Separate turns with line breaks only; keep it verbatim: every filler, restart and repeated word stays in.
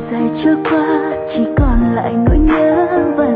dài trôi qua chỉ còn lại nỗi nhớ và